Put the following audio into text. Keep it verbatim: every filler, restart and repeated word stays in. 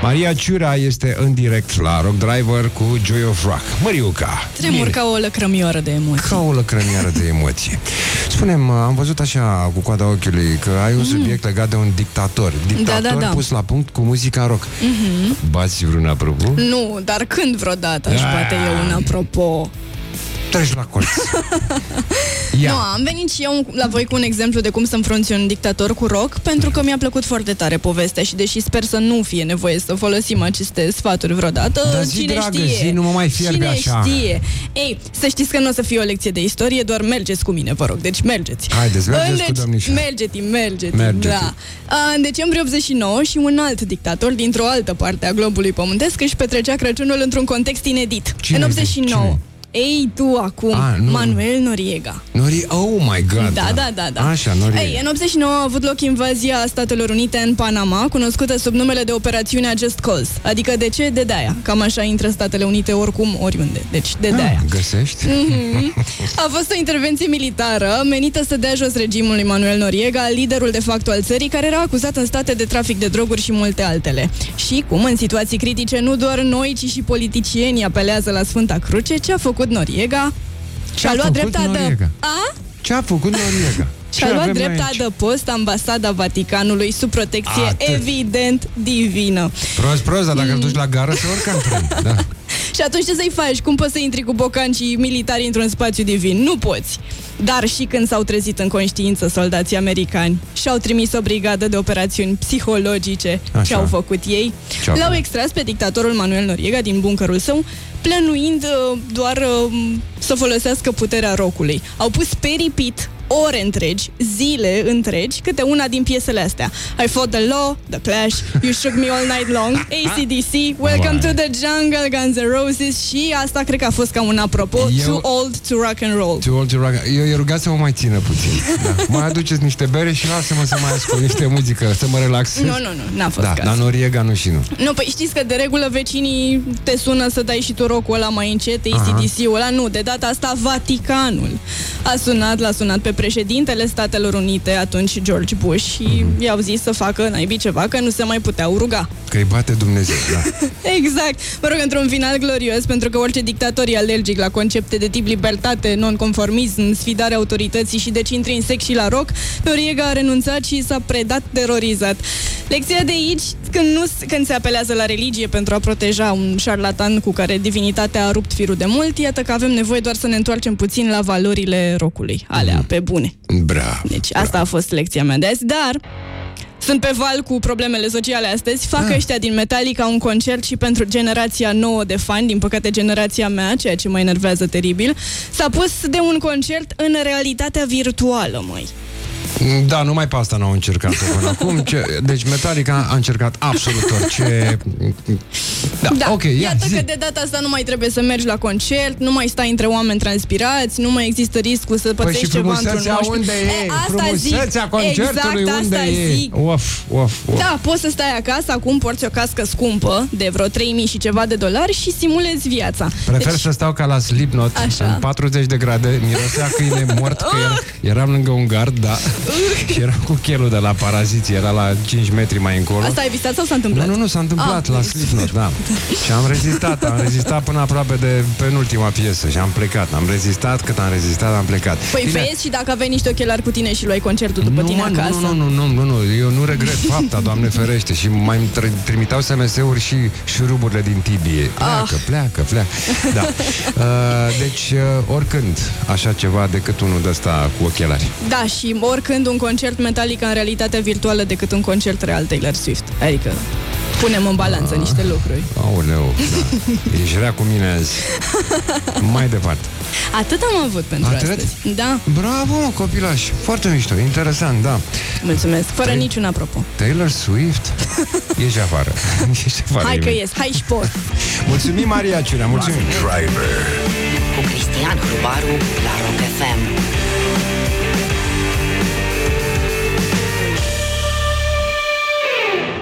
Maria Ciurea este în direct la Rock Driver cu Joy of Rock. Măriuca. Tremur ca o lăcrămioară de emoții. Ca o lăcrămioară de emoții. Spune-mi, am văzut așa cu coada ochiului că ai un subiect mm. legat de un dictator. Dictator da, da, da. pus la punct cu muzica rock. Mm-hmm. Bați vreun apropo? Nu, dar când vreodată aș poate eu un apropo. Treci la colț. Nu, am venit și eu la voi cu un exemplu de cum să înfrunți un dictator cu rock, pentru că mi-a plăcut foarte tare povestea și deși sper să nu fie nevoie să folosim aceste sfaturi vreodată, da, zi, cine dragă, știe? Zi, nu mă mai fierbe cine așa. știe? Ei, să știți că nu o să fie o lecție de istorie, doar mergeți cu mine, vă rog, deci mergeți. Haideți, mergeți deci, cu domnișoara. Mergeți, mergeți, mergeți. Da. În decembrie optzeci și nouă și un alt dictator dintr-o altă parte a globului pământesc își petrecea Crăciunul într-un context inedit. Cine în optzeci și nouă. Cine? Ei, tu acum, A, Manuel Noriega. Nori, oh my God. Da, da, da, da. Așa, Noriega. Ei, în optzeci și nouă a avut loc invazia Statelor Unite în Panama, cunoscută sub numele de operațiunea Just Cause. Adică de ce? De de-aia. Cam așa intră Statele Unite oricum, oriunde. Deci de de-aia. Ah, găsești? Mm-hmm. A fost o intervenție militară menită să dea jos regimul lui Manuel Noriega, liderul de facto al țării, care era acuzat în state de trafic de droguri și multe altele. Și cum în situații critice nu doar noi, ci și politicienii apelează la Sfânta Cruce, ce a făcut Noriega? Și-a luat drepta de... A? Ce a făcut Noriega? Și-a luat drepta de post ambasada Vaticanului sub protecție Atât. evident divină. Prost, prost, dar dacă mm. duci la gară se urcă în tren. Da. Și atunci ce să-i faci? Cum poți să intri cu bocancii militari într-un spațiu divin? Nu poți. Dar și când s-au trezit în conștiință soldații americani și-au trimis o brigadă de operațiuni psihologice, Așa. ce au făcut ei? Ce-au L-au extras pe dictatorul Manuel Noriega din buncărul său, plănuind uh, doar uh, să folosească puterea rockului. Au pus pe repeat ore întregi, zile întregi, câte una din piesele astea. I fought the law, The Clash, You Shook Me All Night Long, A C D C, Welcome to the Jungle, Guns N' Roses și asta cred că a fost ca un apropo, eu, Too Old to Rock and Roll. Too Old to Rock. Eu i-am rugat să mă mai țină puțin. Da. Mai aduceți niște bere și lasă-mă să mai ascult niște muzică, să mă relaxez. Nu, nu, nu, n-a fost da, caz. Dar Noriega nu și nu. Nu, păi știți că de regulă vecinii te sună să dai și tu rock-ul ăla mai încet, A C D C-ul ăla, nu, de data asta Vaticanul a sunat, l-a sunat pe președintele Statelor Unite, atunci George Bush, și mm-hmm. i-au zis să facă naibii ceva, că nu se mai puteau ruga. Că îi bate Dumnezeu, da. Exact. Mă rog, într-un final glorios, pentru că orice dictator e alergic la concepte de tip libertate, non-conformism, sfidarea autorității și deci intrinsec și la rock, Noriega a renunțat și s-a predat terorizat. Lecția de aici, când, nu, când se apelează la religie pentru a proteja un șarlatan cu care divinitatea a rupt firul de mult, iată că avem nevoie doar să ne întoarcem puțin la valorile rockului, alea, pe bune. Bravo. Deci asta bravo. a fost lecția mea de azi, dar sunt pe val cu problemele sociale astăzi. Fac ah. ăștia din Metallica un concert și pentru generația nouă de fani, din păcate generația mea, ceea ce mă enervează teribil, s-a pus de un concert în realitatea virtuală, măi. Da, numai pe asta n-au încercat până acum. Ce, deci Metallica a încercat absolut orice. Da, da. ok, ia, iată zi. că de data asta nu mai trebuie să mergi la concert, nu mai stai între oameni transpirați, nu mai există riscul să pățești păi ceva într-un moș. Unde e? e asta frumusețea zic. concertului exact, unde asta e? Zic. Of, of, of. Da, poți să stai acasă, acum porți o cască scumpă de vreo trei mii și ceva de dolari și simulezi viața. Prefer deci... să stau ca la Slipknot, Așa. în patruzeci de grade, mirosea câine mort, că era, eram lângă un gard, da. Și era cu chelul de la Paraziții, era la cinci metri mai încolo. Asta ai visat sau s-a întâmplat? Nu, nu, nu, s-a întâmplat ah, la Slipknot, da. Și am rezistat, am rezistat până aproape de penultima piesă și am plecat. Am rezistat, cât am rezistat, am plecat. Păi Bine. vezi, și dacă aveai niște ochelari cu tine și luai concertul după nu, tine nu, acasă. Nu, nu, nu, nu, nu, eu nu regret fapta, Doamne ferește. Și mai îmi trimitau S M S-uri și șuruburile din tibie. Pleacă, ah. pleacă, pleacă. Da. Uh, deci, uh, oricând așa ceva decât unul de ăsta cu ochelari. Da, și oricând un concert Metallica în realitatea virtuală decât un concert real Taylor Swift. Adică punem în balanță ah. niște lucruri. Aoleu, da. Ești rea cu mine azi. Mai departe. Atât am avut pentru Atât? astăzi. Da. Bravo, mă, copilaș. Foarte mișto, interesant, da. Mulțumesc, fără Tay- niciun apropo. Taylor Swift? Ești afară. Ești afară. Hai că ies, hai și pot. Mulțumim, Maria Ciurea, mulțumim. Driver cu Cristian Hrubaru la Rock F M.